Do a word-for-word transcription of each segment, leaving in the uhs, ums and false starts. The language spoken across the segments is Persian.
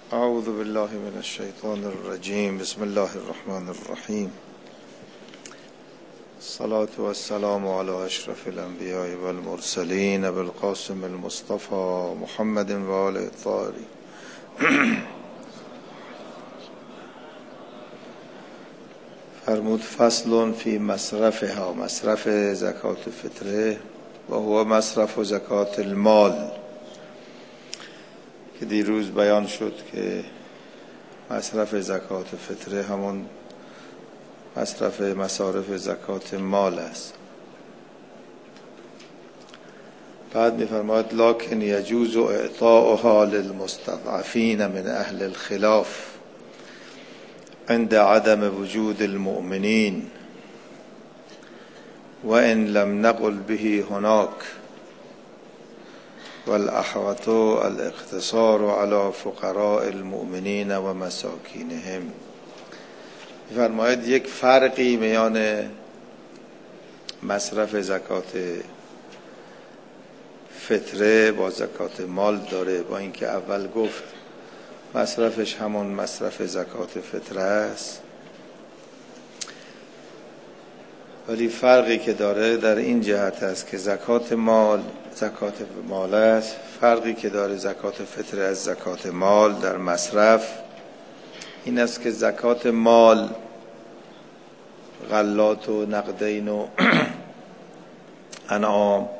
اعوذ بالله من الشیطان الرجیم. بسم الله الرحمن الرحیم. الصلاة والسلام على اشرف الانبیاء والمرسلین ابی القاسم المصطفى محمد و آله الطاهرین. فرمود فصل فی مصرفها، مصرف زکات فطره و هو مصرف زکات المال، که دیروز بیان شد که مصرف زکات فطره همون مصرف مصارف زکات مال است. بعد می‌فرماید لکن یجوز اعطاؤها للمستضعفین من اهل الخلاف عند عدم وجود المؤمنین و ان لم نقل به هناك والاحوط الاقتصار على فقراء المؤمنین و مساکینهم. می‌فرماید یک فرقی میان مصرف زکات فطره با زکات مال داره، با اینکه اول گفت مصرفش همون مصرف زکات فطره است، ولی فرقی که داره در این جهت است که زکات مال زکات مال است. فرقی که داره زکات فطره از زکات مال در مصرف این است که زکات مال غلات و نقدین و انعام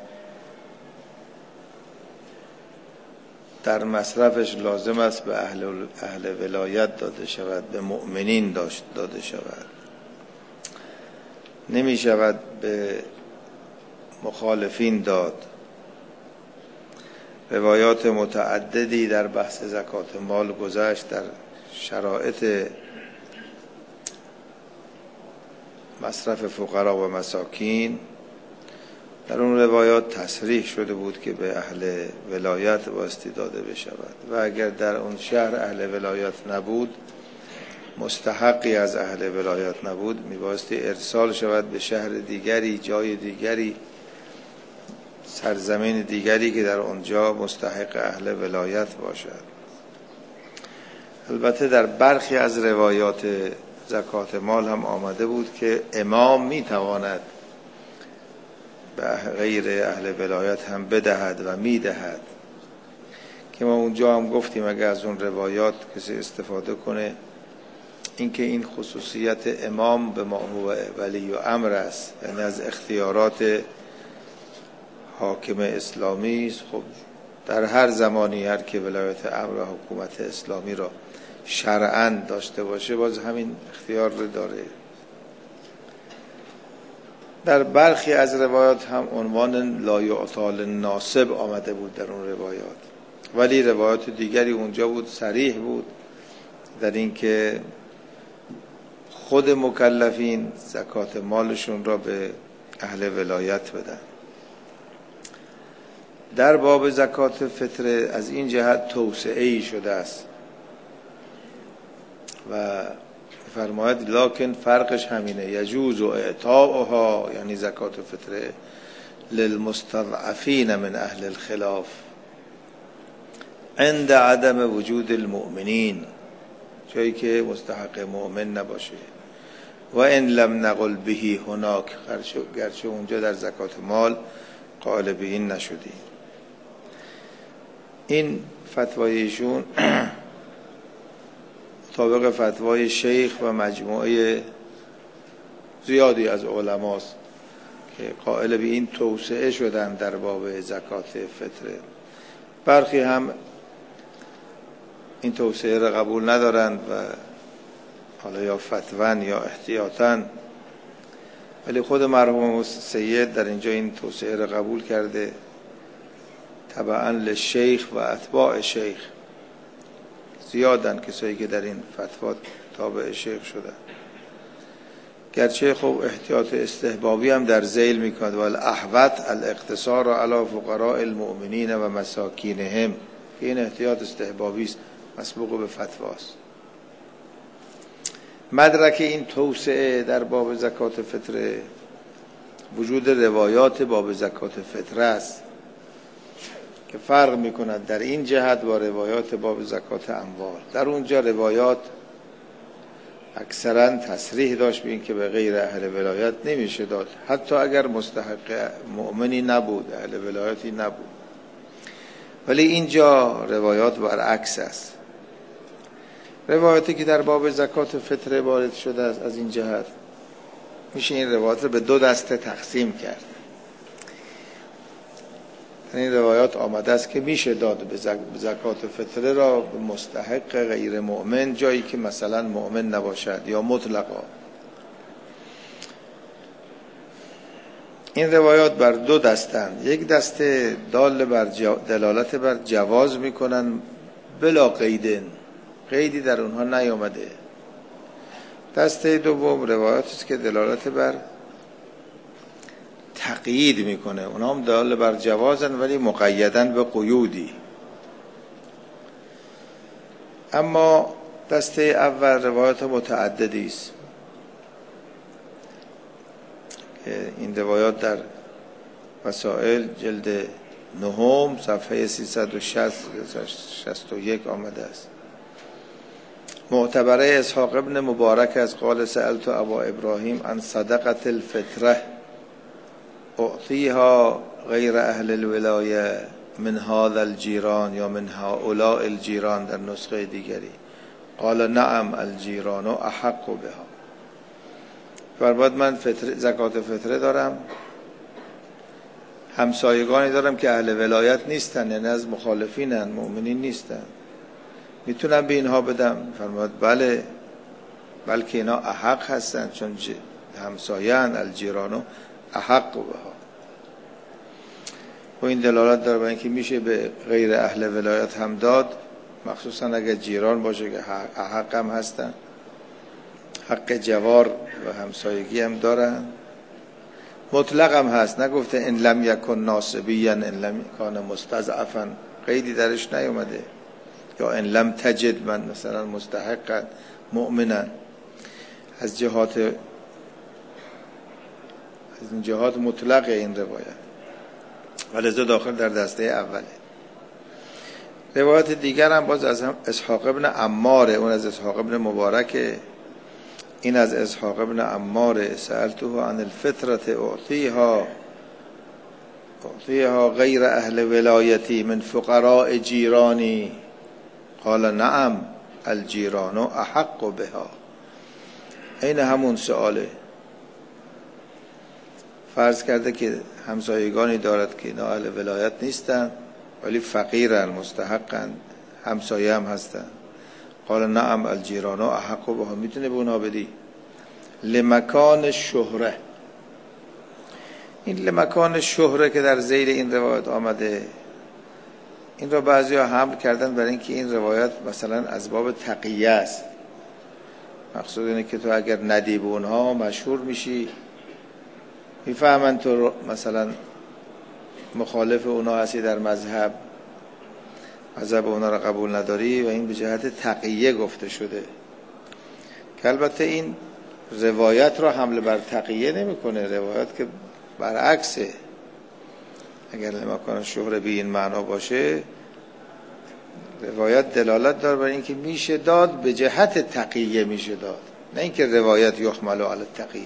در مصرفش لازم است به اهل, اهل ولایت داده شود، به مؤمنین داده شود، نمی شود به مخالفین داد. روایات متعددی در بحث زکات مال گذشت در شرایط مصرف فقرا و مساکین. در اون روایات تصریح شده بود که به اهل ولایت بایستی داده بشود و اگر در اون شهر اهل ولایت نبود، مستحقی از اهل ولایت نبود، میبایستی ارسال شود به شهر دیگری، جای دیگری، سرزمین دیگری که در اونجا مستحق اهل ولایت باشد. البته در برخی از روایات زکات مال هم آمده بود که امام میتواند به غیر اهل ولایت هم بدهد و میدهد، که ما اونجا هم گفتیم اگر از اون روایات کسی استفاده کنه، اینکه این خصوصیت امام به ما هو ولی و امر است، یعنی از اختیارات حاکم اسلامی است. خب در هر زمانی هر که ولایت امر و حکومت اسلامی را شرعاً داشته باشه باز همین اختیار رو داره. در برخی از روایات هم عنوان لا یعطی للناصب آمده بود در اون روایات، ولی روایات دیگری اونجا بود صریح بود در این که خود مکلفین زکات مالشون را به اهل ولایت بدن. در باب زکات فطره از این جهت توسعه‌ای شده است و فرماید لکن فرقش همینه، یجوز اعطاؤها یعنی زکات فطره للمستضعفین من اهل الخلاف عند عدم وجود المؤمنین، جایی که مستحق مؤمن نباشه. و ان لم نقل به هناك، گرچه اونجا در زکات مال قائل به این نشدی. این فتوای ایشون مطابق فتوای شیخ و مجموعه زیادی از علماست که قائل به این توسعه شدن در باب زکات فطره. برخی هم این توسعه را قبول ندارند و حالا یا فتوان یا احتیاطاً، ولی خود مرحوم سید در اینجا این توسعه را قبول کرده تبعاً لشیخ و اتباع شیخ. زیادن کسایی که در این فتوا تابع شیخ شدن، گرچه خب احتیاط استحبابی هم در ذیل میکند و الاحوط الاقتصار علی فقراء المؤمنین و مساکینهم، که این احتیاط استحبابی است، مسبوق به فتواست. مدرک این توسعه در باب زکات فطره وجود روایات باب زکات فطره است که فرق میکند در این جهت با روایات باب زکات اموال. در اونجا روایات اکثرا تصریح داشت به این که به غیر اهل ولایت نمیشه داد، حتی اگر مستحق مؤمنی نبود، اهل ولایتی نبود. ولی اینجا روایات برعکس است. روایاتی که در باب زکات فطره وارد شده است از این جهت میشه این روایات رو به دو دسته تقسیم کرد. این روایات آمده است که میشه داد به زکات فطره را به مستحق غیر مؤمن، جایی که مثلا مؤمن نباشد یا مطلقا. این روایات بر دو دستند. یک دسته دال بر جو... دلالت بر جواز میکنن بلا قیدن، قیدی در اونها نیامده. دسته دوم روایات است که دلالت بر تقیید میکنه، اونها هم دال بر جوازن ولی مقیدن به قیودی. اما دسته اول روایات متعددی است. این روایات در وسائل جلد نهم صفحه سیصد و شصت و یک آمده است. معتبره اسحاق ابن مبارک از قال سألت ابا ابراهیم عن صدقة الفطره اعطیها غیر اهل الولایه من هذا الجیران یا من هؤلاء الجیران در نسخه دیگری. قال نعم الجیران احق بها. فرمود من فطره زکات فطره دارم، همسایگانی دارم که اهل ولایت نیستن، یعنی از مخالفینن، مؤمنین نیستن، میتونم به اینها بدم؟ فرمود بله، بلکه اینا احق هستن چون همسایه‌اند، الجیران احق بها. و این دلالت داره به اینکه میشه به غیر اهل ولایت هم داد، مخصوصا اگر جیران باشه که احق هم هستن، حق جوار و همسایگی هم دارن. مطلق هم هست، نگفته ان لم یکن ناصبیا ان لم کان مستضعفا، قیدی درش نیومده. یا ان لم تجد من مثلا مستحقا مؤمنا. از جهات از این جهات مطلق این روایت، ولذا داخل در دسته اوله. روایت دیگر هم باز از اسحاق ابن عمار، اون از اسحاق ابن مبارک، این از اسحاق ابن عمار. سألته عن الفطرة اعطیها اعطیها غیر اهل ولایتی من فقراء جیرانی. قال نعم الجیران احق بها. این همون سؤاله. فرض کرده که همسایگانی دارد که اینا اهل ولایت نیستن ولی فقیرن، مستحقن، همسایه هم هستن. قال نعم الجیران احق بها. میتونه به اونها بدی. لمکان شهره. این لمکان شهره که در ذیل این روایت آمده، این را بعضی ها حمل کردن برای اینکه این روایت مثلا از باب تقیه است. مقصود اینه که تو اگر ندی به اونها مشهور میشی، میفهمن تو مثلا مخالف اونها هستی در مذهب، مذهب اونها را قبول نداری، و این به جهت تقیه گفته شده. که البته این روایت را حمل بر تقیه نمیکنه، روایت که برعکسه. اگر لمکان شهره به این معنا باشه، روایت دلالت داره بر اینکه میشه داد به جهت تقیه میشه داد، نه اینکه روایت یحمل علی التقیه.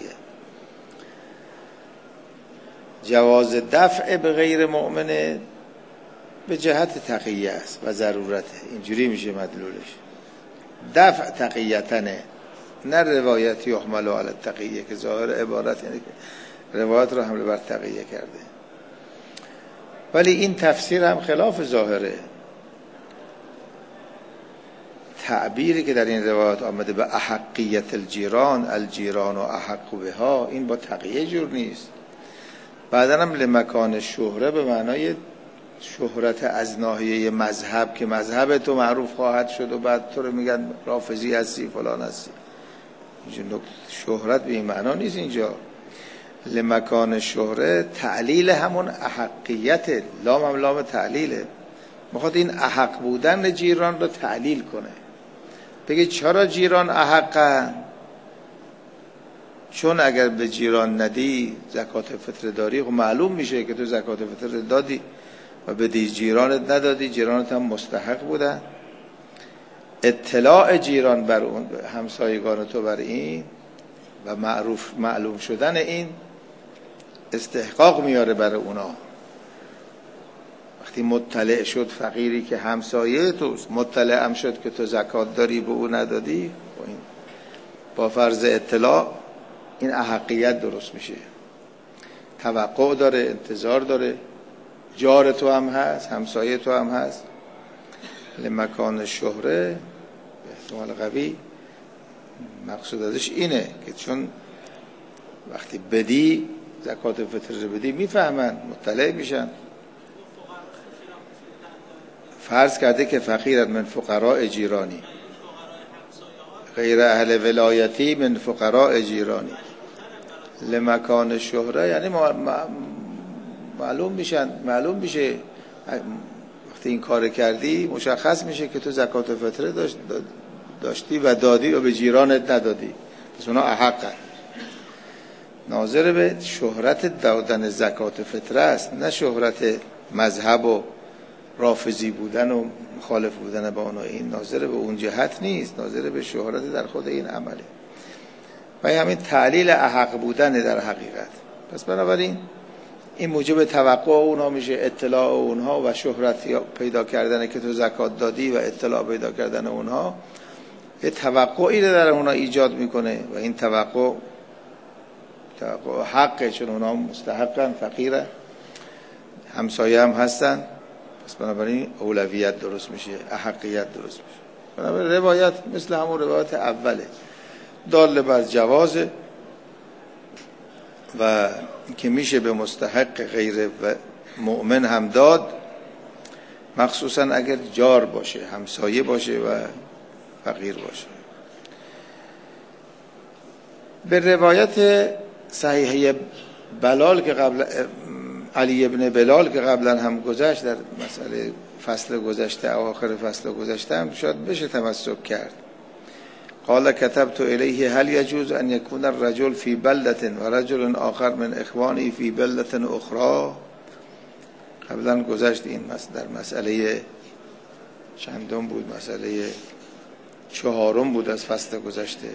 جواز دفع به غیر مؤمن به جهت تقیه است و ضرورته، اینجوری میشه مدلولش. دفع تقیتنه، نه روایت یحمل علی التقیه که ظاهر عبارت یعنی که روایت رو حمل بر تقیه کرده. ولی این تفسیر هم خلاف ظاهره. تعبیری که در این روایت آمده به احقیت الجیران، الجیران و احق بها، این با تقیه جور نیست. بعدن هم لمکان شهره به معنای شهرت از ناحیه مذهب، که مذهب تو معروف خواهد شد و بعد تو رو میگن رافضی هستی فلان هستی. شهرت به این معنا نیست. اینجا لمکان شهره تعلیل همون احقیت، لام هم لام تعلیله. میخواد این احق بودن جیران رو تعلیل کنه، بگه چرا جیران احقن؟ چون اگر به جیران ندی زکات فطر داری، خب معلوم میشه که تو زکات فطر دادی، و بدی جیرانت ندادی، جیرانت هم مستحق بودن. اطلاع جیران بر اون همسایگان تو بر این و معروف معلوم شدن این استحقاق میاره برای اونا. وقتی مطلع شد فقیری که همسایه توست، مطلع هم شد که تو زکات داری به او ندادی، با فرض اطلاع این احقیت درست میشه، توقع داره، انتظار داره، جار تو هم هست، همسایه تو هم هست. لمکان شهره به احتمال قوی مقصود ازش اینه که چون وقتی بدی زکات فطر رو بدی میفهمن، مطلع میشن. فرض کرده که فقیرت من فقراء جیرانی، غیر اهل ولایتی من فقراء جیرانی. لمکان شهره یعنی معلوم میشن، معلوم میشه وقتی این کار کردی مشخص میشه که تو زکات فطره داشت داشتی و دادی و به جیرانت ندادی، پس اونا احقن. ناظر به شهرت دادن زکات فطره است، نه شهرت مذهب و رافضی بودن و مخالف بودن با اونا. این ناظر به اون جهت نیست، ناظر به شهرت در خود این عمله و همین تعلیل احق بودن در حقیقت. پس بنابراین این موجب توقع اونها میشه، اطلاع اونها و شهرت پیدا کردن که تو زکات دادی و اطلاع پیدا کردن اونها یه توقعی رو در اونها ایجاد میکنه و این توقع توقع حقه، چون اونها مستحقن، فقیرن، همسایه هم هستن. پس بنابراین اولویت درست میشه، احقیت درست میشه. بنابراین روایت مثل همون روایت اوله دال بر جوازه و که میشه به مستحق غیر مؤمن هم داد، مخصوصا اگر جار باشه، همسایه باشه و فقیر باشه. به روایت صحیحه بلال که قبل علی ابن بلال که قبلا هم گذشت در مسئله فصل گذشته، آخر فصل گذشته هم شاید بشه تمسک کرد. قال كتبت الیه هل يجوز ان يكون الرجل في بلدة ورجل آخر من اخوانه في بلدة اخرى. قبلا گذشت این در مسئله چندم بود، مسئله چهارم بود از فصل گذشته.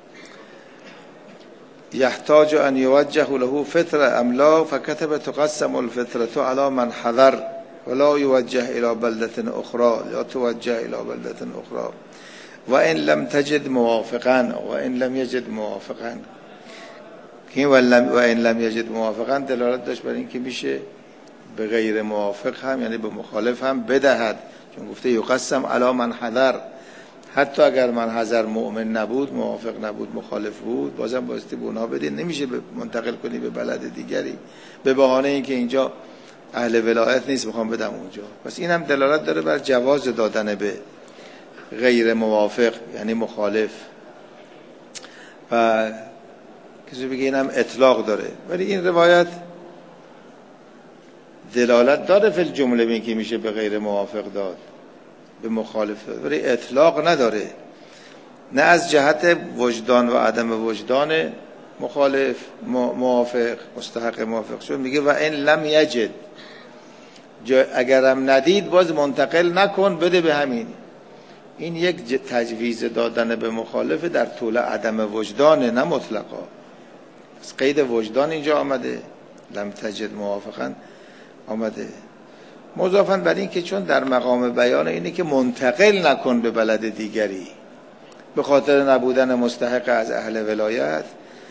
يحتاج ان يوجه له فطر ام لا، فكتب تقسم الفطرة على من حضر ولا يوجه الى بلدة اخرى لا توجه الى بلدة اخرى و ان لم تجد موافقا و ان لم یجد موافقا. که و ان لم یجد موافقا دلالت داشت بر این که میشه به غیر موافق هم، یعنی به مخالف هم بدهد، چون گفته یقسم علی من حضر، حتی اگر من حضر مؤمن نبود، موافق نبود، مخالف بود، بازم بایستی به اونها بدین، نمیشه منتقل کنی به بلد دیگری به بهانه اینکه اینجا اهل ولایت نیست میخوام بدم اونجا. پس این هم دلالت داره بر جواز دادن به غیر موافق، یعنی مخالف. و کسی بگه اینم اطلاق داره، ولی این روایت دلالت داره فی الجمله به اینکه میشه به غیر موافق داد، به مخالف داد، ولی اطلاق نداره، نه از جهت وجدان و عدم وجدان مخالف موافق مستحق موافق شد. میگه و این لم یجد، اگرم ندید باز منتقل نکن، بده به همین. این یک تجویز دادن به مخالف در طول عدم وجدانه، نه مطلقا. پس قید وجدان اینجا آمده، لم تجد موافقا آمده، مضافاً بر این که چون در مقام بیان اینه که منتقل نکن به بلد دیگری به خاطر نبودن مستحق از اهل ولایت،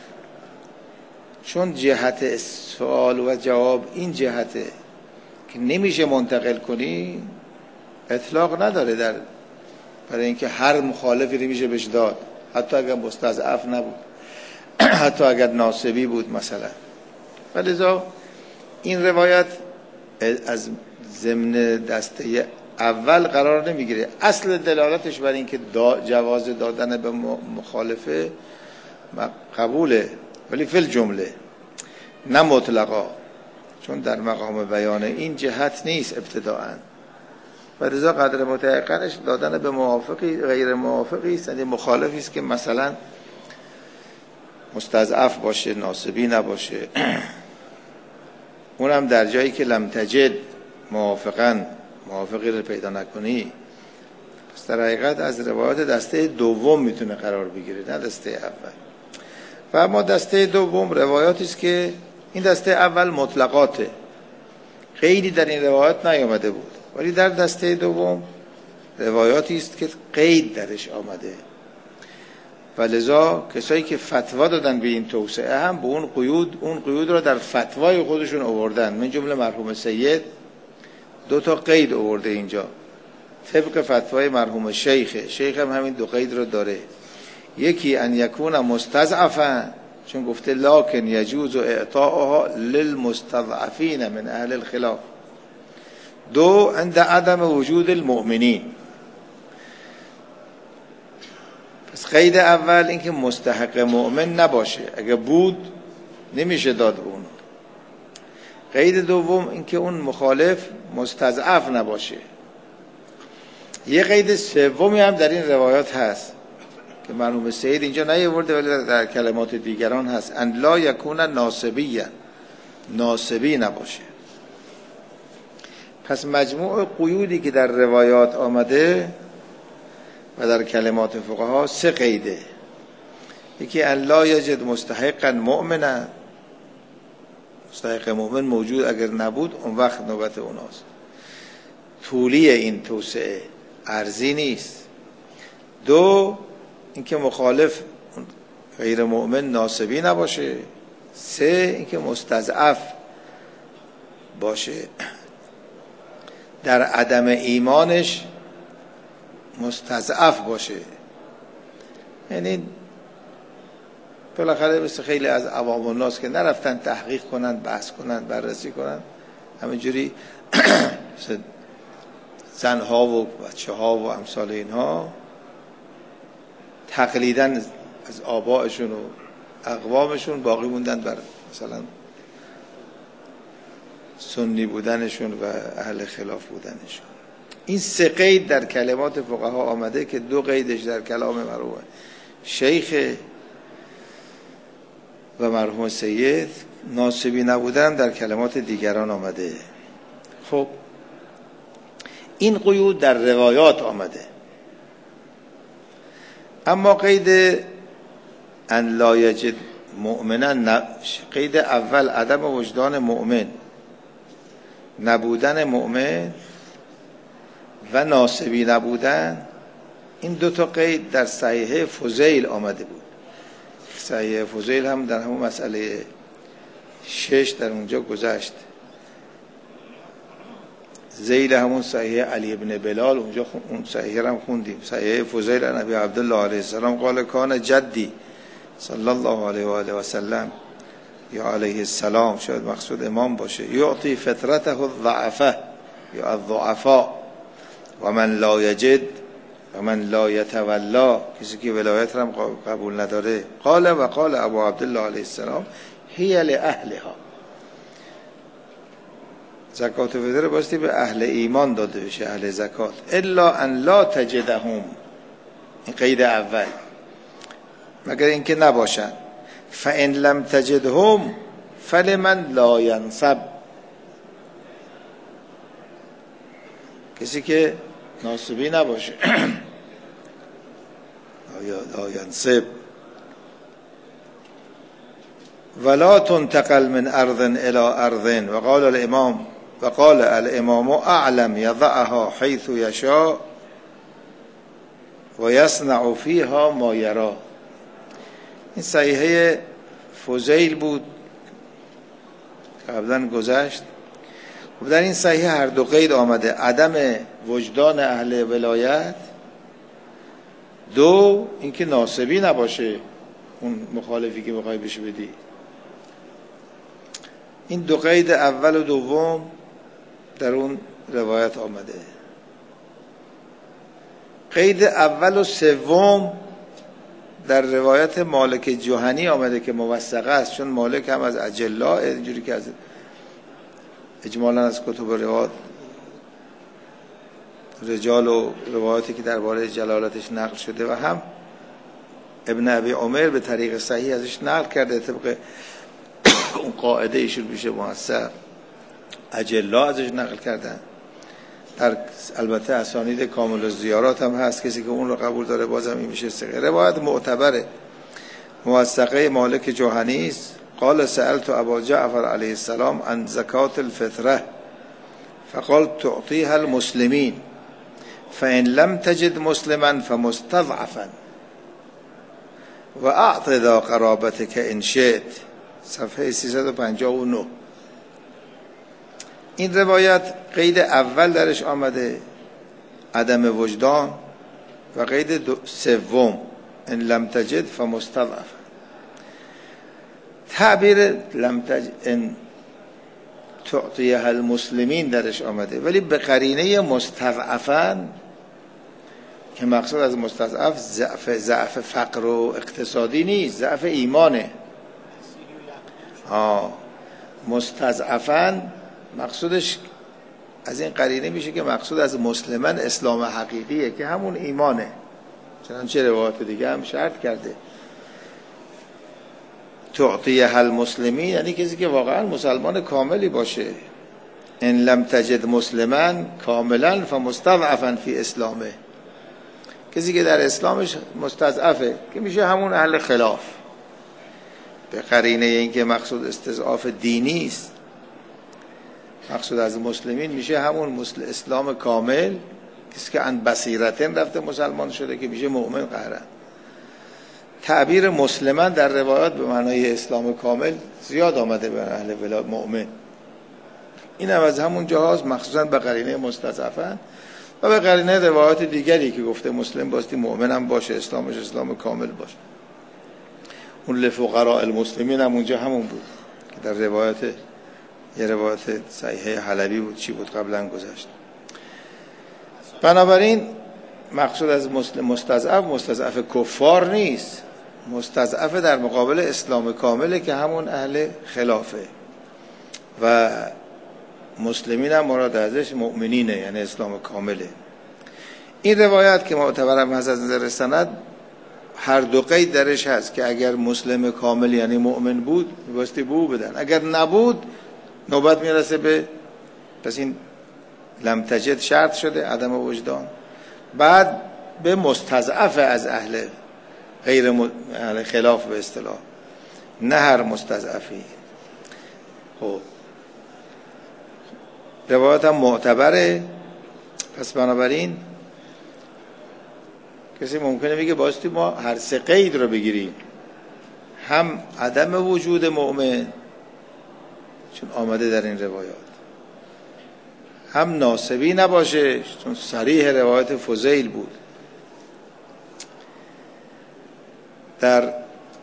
چون جهت سوال و جواب این جهته که نمیشه منتقل کنی، اطلاق نداره در برای اینکه هر مخالفی رو میشه بهش داد، حتی اگر مستضعف نبود، حتی اگر ناسبی بود مثلا. ولذا این روایت از ضمن دسته اول قرار نمیگیره. اصل دلالتش بر این که دا جواز دادن به مخالفه قبوله، ولی فی الجمله نه مطلقا، چون در مقام بیان این جهت نیست ابتداءً. و رضا قدر متعقنش دادن به موافقی غیر موافقی است، یعنی مخالفی است که مثلا مستضعف باشه، ناسبی نباشه، اونم در جایی که لم تجد موافقن موافقی رو پیدا نکنی، پس در حقیقت از روایات دسته دوم میتونه قرار بگیره، نه دسته اول. و اما دسته دوم روایاتی است که این دسته اول مطلقاته، قیدی در این روایات نیامده بود، ولی در دسته دوم روایاتی است که قید درش آمده و لذا کسایی که فتوا دادن به این توسعه هم به اون قیود اون قیود را در فتوای خودشون آوردن. من جمله مرحوم سید دو تا قید آورده اینجا طبق فتوای مرحوم شیخ. شیخ هم همین دو قید رو داره. یکی ان یکون مستضعفا، چون گفته لکن یجوز اعطاءها للمستضعفین من اهل الخلاف. دو عند عدم وجود المؤمنین. پس قید اول اینکه مستحق مؤمن نباشه، اگه بود نمیشه داد اون. قید دوم اینکه اون مخالف مستضعف نباشه. یه قید سومی هم در این روایات هست که مرحوم سید اینجا نیاورده ولی در کلمات دیگران هست، ان لا یکون ناصبیا، ناصبی نباشه. پس مجموع قیودی که در روایات آمده و در کلمات فقها سه قیده. یکی ان لا یجد مستحقا مؤمنا، مستحق مؤمن موجود اگر نبود اون وقت نوبت اوناست. طولی این توسعه ارزی نیست. دو اینکه مخالف غیر مؤمن ناصبی نباشه. سه اینکه مستضعف باشه، در عدم ایمانش مستضعف باشه. یعنی بالاخره مثل خیلی از عوام الناس که نرفتن تحقیق کنن، بحث کنن، بررسی کنن، همینجوری زنها و بچه ها و امثال اینها تقلیداً از آبائشون و اقوامشون باقی موندن بر مثلا سنی بودنشون و اهل خلاف بودنشون. این سه قید در کلمات فقها آمده که دو قیدش در کلام مرحوم شیخ و مرحوم سید، ناصبی نبودن در کلمات دیگران آمده. خب این قیود در روایات آمده. اما قید ان لا یجد مؤمنا، قید اول عدم وجدان مؤمن، نبودن مؤمن و ناصبی نبودن، این دو تا قید در صحیحه فضیل آمده بود. صحیحه فضیل هم در همون مسئله شش در اونجا گذشت. ذیل همون صحیح علی ابن بلال، اونجا اون صحیح هم خوندیم. صحیح فضیل نبی عبدالله علیه السلام قال کان جدی صلی الله علیه و آله و سلم یا علیه السلام، شاید مقصود امام باشه، یعطی فطرته الضعفه یا الضعفاء و من لا یجد و من لا یتولا، کسی که ولایت هم قبول نداره. قال و قال ابو عبدالله علیه السلام هی لأهلها. زکات فطر باستی به اهل ایمان داده بشه، اهل زکات. الا ان لا تجدهم، این قید اول، مگر اینکه نباشن. فان لم تجدهم فلمن لا ینصب، کسی که ناصبی نباشه لا ینصب. ولا تنتقل من ارض الى ارض و قال الامام و قال الامام اعلم یضعها حیث یشاء و یصنع فیها ما یرا. این صحیحه فضیل بود قبلا گذشت. و در این صحیحه هر دو قید آمده، عدم وجدان اهل ولایت، دو اینکه ناصبی نباشه اون مخالفی که بخوای بشه بدی. این دو قید اول و دوم در اون روایت آمده. قید اول و سوم در روایت مالک جهنی آمده که موثقه است، چون مالک هم از اجلا، اینجوری که از اجمالا از کتب روایات رجال و روایاتی که درباره جلالتش نقل شده و هم ابن ابی عمر به طریق صحیح ازش نقل کرده طبق اون قاعده ایشون میشه موثق. اجلا ازش نقل کردن. در البته اسانید کامل الزیارات هم هست، کسی که اون رو قبول داره بازم این میشه ثقه. روایت معتبره، موثقه مالک جوهنی است. قال سألت ابا جعفر علیه السلام عن زکات الفطره فقال تعطيها المسلمين فإن لم تجد مسلما فمستضعفا واعط ذا قرابتك ان شئت. صفحه سیصد و پنجاه و نه. این روایت قید اول درش آمده عدم وجدان و قید سوم ان لم تجد فمستضعف. تعبیر لم تجد ان تعطیها المسلمین درش آمده، ولی به قرینه مستضعفن که مقصود از مستضعف ضعف ضعف فقر و اقتصادی نیست، ضعف ایمانه. آه مستضعفن مقصودش از این قرینه میشه که مقصود از مسلمان اسلام حقیقیه که همون ایمانه، چنانچه روایات دیگه هم شرط کرده تعطیها المسلمین، یعنی کسی که واقعا مسلمان کاملی باشه. ان لم تجد مسلما کاملا فمستضعفا فی اسلامه، کسی که در اسلامش مستضعفه که میشه همون اهل خلاف. به قرینه این که مقصود استضعاف دینی است، مقصود از مسلمین میشه همون مسلم اسلام کامل، کسی که ان بصیرتن رفته مسلمان شده که میشه مؤمن قهرن. تعبیر مسلمان در روایات به معنای اسلام کامل زیاد آمده به اهل ولایت مؤمن. این هم از همون جهاز مخصوصا به قرینه مستضعفن و به قرینه روایات دیگری که گفته مسلم باستی مؤمن هم باشه، اسلامش اسلام کامل باشه. اون لفقراء المسلمین هم اونجا همون بود که در روایات یه روایت صحیحه حلبی بود، چی بود قبلا گذشت. بنابراین مقصود از مسلم مستضعف مستضعف کفار نیست، مستضعف در مقابل اسلام کامله که همون اهل خلافه و مسلمین هم مراد ازش مؤمنینه، یعنی اسلام کامله. این روایت که معتبرم هست از نظر سند هر دو قید درش هست که اگر مسلم کامل یعنی مؤمن بود میباستی بو بدن، اگر نبود نوبت میرسه به پس این لم تجد شرط شده عدم وجدان، بعد به مستضعف از اهل غیر م... اهل خلاف به اصطلاح، نه هر مستضعفی. خب روایت هم معتبره، پس بنابراین کسی ممکنه میگه باستی ما هر سه قید رو بگیریم، هم عدم وجود مؤمن چون آمده در این روایات، هم ناسبی نباشه چون صریح روایت فضیل بود. در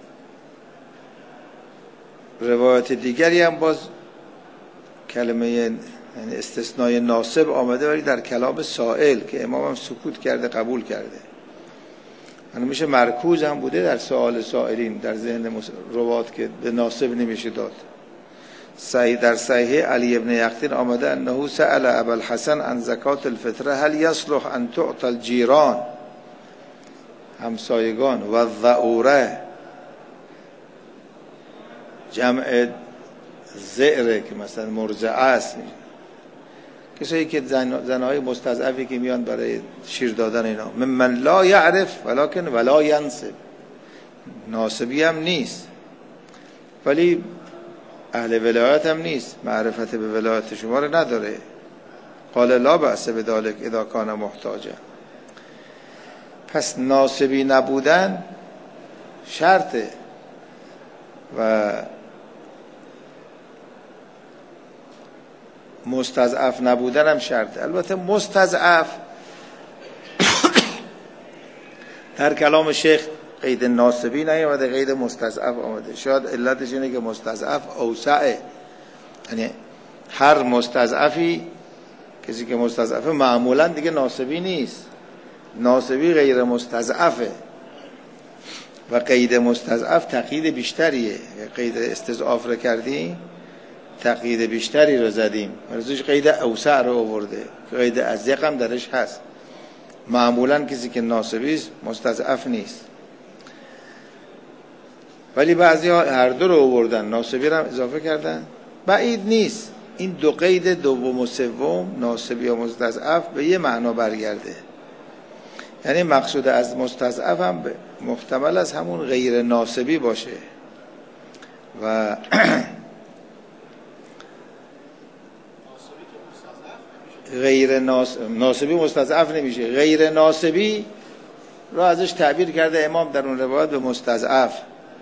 روایت دیگری هم باز کلمه یعنی استثنای ناسب آمده، ولی در کلام سائل که امام هم سکوت کرده قبول کرده، یعنی میشه مرکوز هم بوده در سوال سائلین در ذهن روات که به ناسب نمیشه داد. صحیح در صحیح علی ابن یقطین آمده انه سأل ابا الحسن عن زکات الفطره هل یصلح ان تعطى الجیران، همسایگان، و الضعوره جمع زئره که مثلا مرضعه است، کسایی که زن زنهای مستضعفی که میان برای شیر دادن اینا، من لا یعرف ولکن ولا ینصب، ناسبی هم نیست ولی اهل ولایت هم نیست، معرفت به ولایت شما رو نداره. قال لا بأس بذلک اذا کان محتاجا. پس ناسبی نبودن شرطه و مستضعف نبودن هم شرطه. البته مستضعف در کلام شیخ قید ناسبی نیامده، قید مستضعف آمده. شاید علتش اینه که مستضعف اوسعه، یعنی هر مستضعفی، کسی که مستضعفه معمولا دیگه ناسبی نیست، ناسبی غیر مستضعفه و قید مستضعف تقیید بیشتریه. قید استضعاف رو کردیم تقیید بیشتری رو زدیم، ورزش قید اوسع رو آورده، قید اضیق هم درش هست. معمولا کسی که ناسبی است مستضعف نیست، ولی بعضی ها هر دو رو آوردن، ناسبی رو هم اضافه کردن. بعید نیست این دو قید دوم و سوم ناصب یا مستضعف به یه معنا برگرده. یعنی مقصود از مستضعف هم محتمل از همون غیر ناصبی باشه و غیر ناصبی مستضعف نمیشه. غیر ناصبی را ازش تعبیر کرده امام در اون روایت به مستضعف،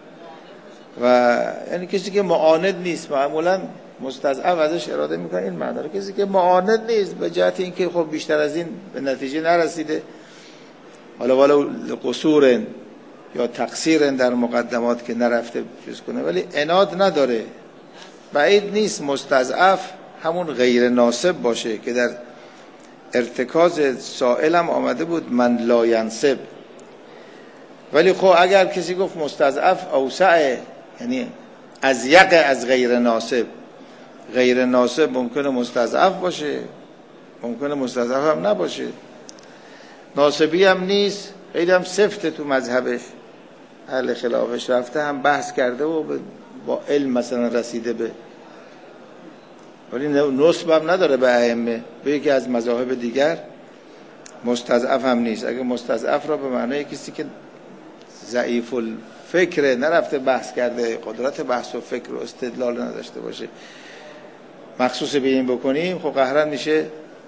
و یعنی کسی که معاند نیست. معمولا مستضعف ازش اراده میکنه این معنی رو، کسی که معاند نیست به جهت اینکه خب بیشتر از این به نتیجه نرسیده، حالا ولو قصور یا تقصیر در مقدمات که نرفته چیز کنه، ولی عناد نداره. بعید نیست مستضعف همون غیر ناصب باشه که در ارتکاز سائل هم آمده بود من لا ینصب. ولی خب اگر کسی گفت مستضعف اوسعه، یعنی از یق از غیر ناصب، غیر ناصب ممکنه مستضعف باشه، ممکنه مستضعف هم نباشه، ناصبی هم نیست، خیلی هم سفته تو مذهبش، اهل خلافش رفته هم بحث کرده و با علم مثلا رسیده به، ولی نصب هم نداره به ائمه. به یکی از مذاهب دیگر مستضعف هم نیست. اگه مستضعف را به معنای کسی که ضعیف الفکر، نرفته بحث کرده، قدرت بحث و فکر و استدلال نداشته باشه، مخصوص به این بکنیم، خب قهرن میشه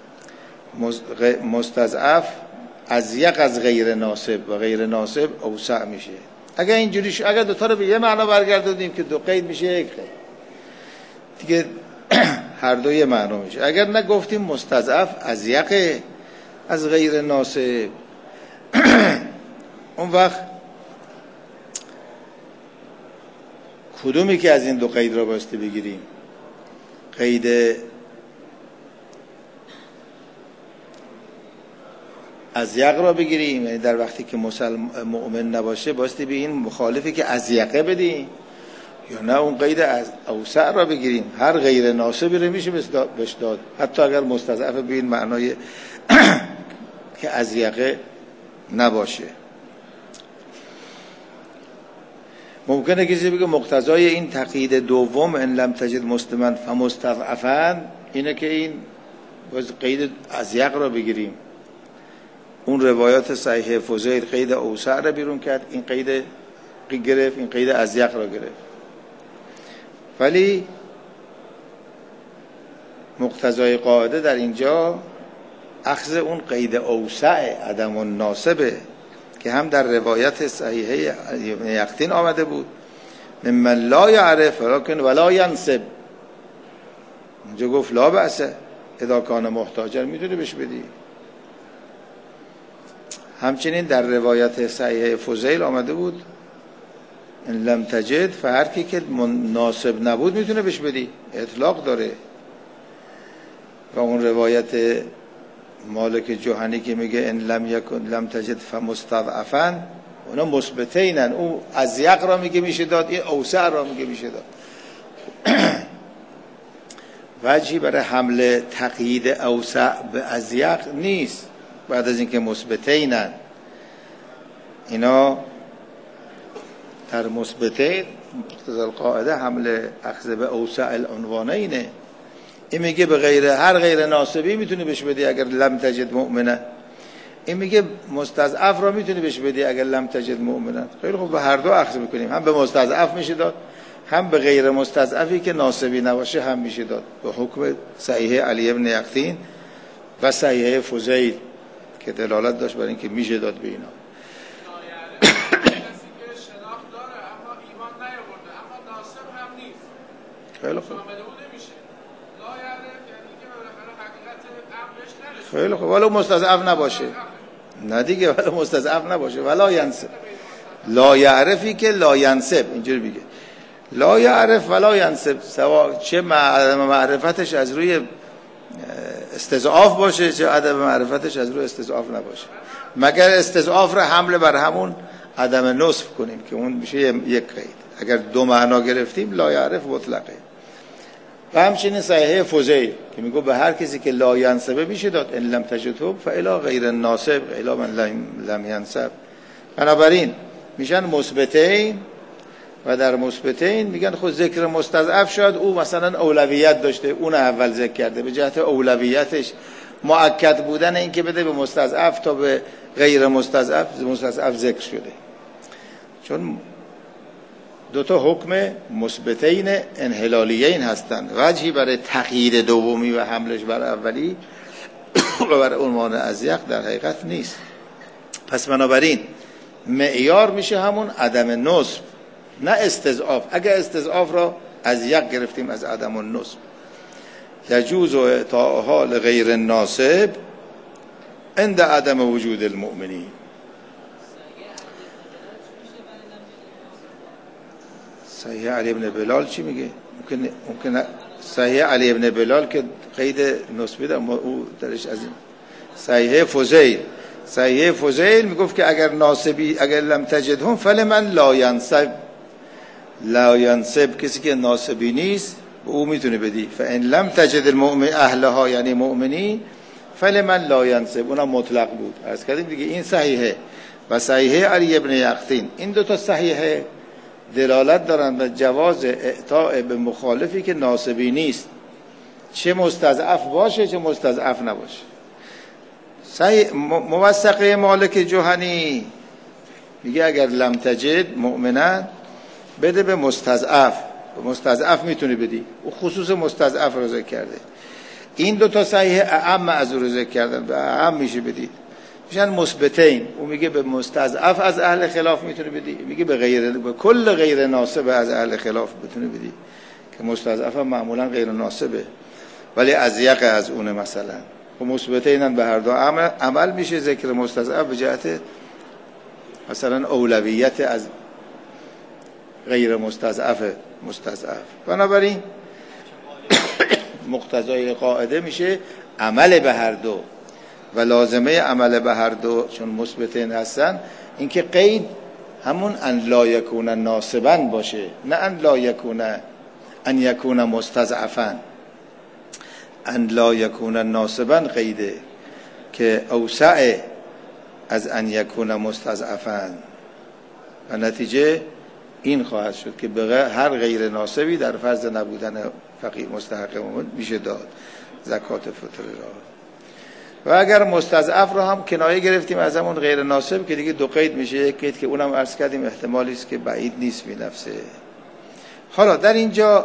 مستضعف از یک از غیر ناصب و غیر ناصب اوسع میشه. اگر اینجوری شد، اگر دوتا رو به یه معنا برگردونیم که دو قید میشه یک قید دیگه، هر دو یه معنا میشه. اگر نگفتیم مستضعف از یک از غیر ناصب، اون وقت کدومی که از این دو قید را باسته بگیریم؟ قید از یق را بگیریم، یعنی در وقتی که مسلم مؤمن نباشه باسته به این مخالفی که از یقه بدیم، یا نه اون قید از اوسع را بگیریم؟ هر غیر ناصبی رو میشه بهش داد، حتی اگر مستضعف به این معنای که از یقه نباشه. ممکنه کسی بگه مقتضای این تقیید دوم ان لم تجد مسلما فمستضعفا اینه که این قید از یق را بگیریم. اون روایات صحیح فضیل قید اوسع را بیرون کرد، این قید گرفت، این قید از یق را گرفت. ولی مقتضای قاعده در اینجا اخذ اون قید اوسع عدم الناصبه که هم در روایت صحیحه ابن یقطین آمده بود ممن لا یعرف ولکن ولا ینصب. اونجا گفت لا بأس اذا کان محتاجا، میتونی بهش بدی. همچنین در روایت صحیحه فضیل آمده بود ان لم تجد، فهر کی که مناسب نبود میتونه بهش بدی، اطلاق داره. و اون روایت مالک جوهنی که میگه ان لم یکن لم تجد فمستضعفا، اونا مثبتینن، او از یق را میگه میشه داد، این اوسع را میگه میشه داد. وجهی برای حمل تقیید اوسع به از یق نیست بعد از اینکه مثبتینن. اینا در مثبتین مقتضی القاعده حمل اخذ به اوسع العنوانینه. این میگه به غیر هر غیر ناصبی میتونی بهش بدی اگر لم تجد مؤمنا، این میگه مستضعف را میتونی بهش بدی اگر لم تجد مؤمنا. خیلی خوب، به هر دو اخذ میکنیم، هم به مستضعف میشه داد، هم به غیر مستضعفی که ناصبی نباشه هم میشه داد، به حکم صحیح علی ابن یقطین و صحیح فضیل که دلالت داشت بر اینکه میشه داد به اینا. خیلی خوب، خیلی خوب، ولو مستضعف نباشه، نه دیگه، ولو مستضعف نباشه، ولا ینصب. لا یعرفی که لا ینصب، اینجوری بگه لا یعرف ولا ینصب، سوا چه معرفتش از روی استضعاف باشه چه عدم معرفتش از روی استضعاف نباشه، مگر استضعاف را حمله بر همون عدم نصف کنیم که اون میشه یک قید. اگر دو معنا گرفتیم لا یعرف مطلقه. و همچنین صحیح فضیل که میگه به هر کسی که لا ینصب میشه داد ان لم تجدهم فالی غیر الناصب الی من لم ینصب. بنابراین میشن مثبتین و در مثبتین میگن خود ذکر مستضعف شاید او مثلا اولویت داشته، اون اول ذکر کرده، به جهت اولویتش مؤکد بودن این که بده به مستضعف تا به غیر مستضعف مستضعف ذکر شده. چون دو تا حکم مثبتین انحلالیین هستند، وجهی برای تغییر دومی و حملش بر اولی و بر عنوان ازیق در حقیقت نیست. پس بنابراین معیار میشه همون عدم نصب، نه استضعاف. اگر استضعاف را ازیق گرفتیم از عدم النصب. یجوز اعطاءها لغیر الناصب عند عدم وجود المؤمنین. صحیح علی ابن بلال چی میگه؟ ممکن ممکن صحیح علی ابن بلال که قید نصبی داره، او درش از این صحیح فضیل صحیح فضیل میگفت که اگر ناصبی اگر لم تجدهم فلمن لا ینصب، لا ینصب کسی که ناصبی نیست به او میتونه بدی. فان لم تجد المؤمن اهلها یعنی مؤمنین فلمن لا ینصب، اونم مطلق بود. عرض کردیم دیگه این صحیحه و صحیح علی ابن یقطین، این دو تا صحیحه دلالت دارن به جواز اعطاء به مخالفی که ناصبی نیست، چه مستضعف باشه چه مستضعف نباشه. صحیح موثقه مالک جهنی میگه اگر لم تجد مؤمنا بده به مستضعف، به مستضعف میتونی بدی، او خصوص مستضعف رو ذکر کرده. این دو تا صحیح اعم از رو ذکر کردن، به اعم میشه بدید، میشن مثبتین. او میگه به مستضعف از اهل خلاف میتونی بدی، میگه به غیر به کل غیر ناسب از اهل خلاف میتونی بدی، که مستضعف هم معمولا غیر ناسبه ولی ازیق از اونه مثلا. و مثبتین به هر دو عمل, عمل میشه ذکر مستضعف به جهت مثلا اولویت از غیر مستضعف مستضعف. بنابراین مقتضای قاعده میشه عمل به هر دو و لازمه عمل به هر دو چون مثبتین هستن اینکه قید همون ان لا یکون ناسبا باشه، نه ان لا یکون ان یکون مستضعفا. ان لا یکون ناسبا قیده که اوسع از ان یکون مستضعفا و نتیجه این خواهد شد که به هر غیر ناسبی در فرض نبودن فقیر مستحق میشه داد زکات فطر را. و اگر مستضعف رو هم کنایه گرفتیم از همون غیر ناسب که دیگه دو قید میشه، یک قید که اونم عرض کردیم احتمالی است که بعید نیست بی نفسه. حالا در اینجا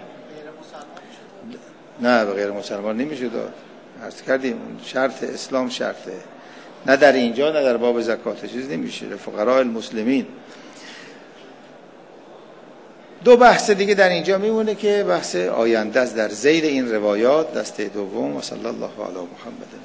نه به غیر مسلمان نمیشه داد، عرض کردیم شرط اسلام شرطه، نه در اینجا نه در باب زکات چیز نمیشه، فقراء المسلمین. دو بحث دیگه در اینجا میمونه که بحث آینده است در ذیل این روایات دسته دوم. و صلی الله علی محمد.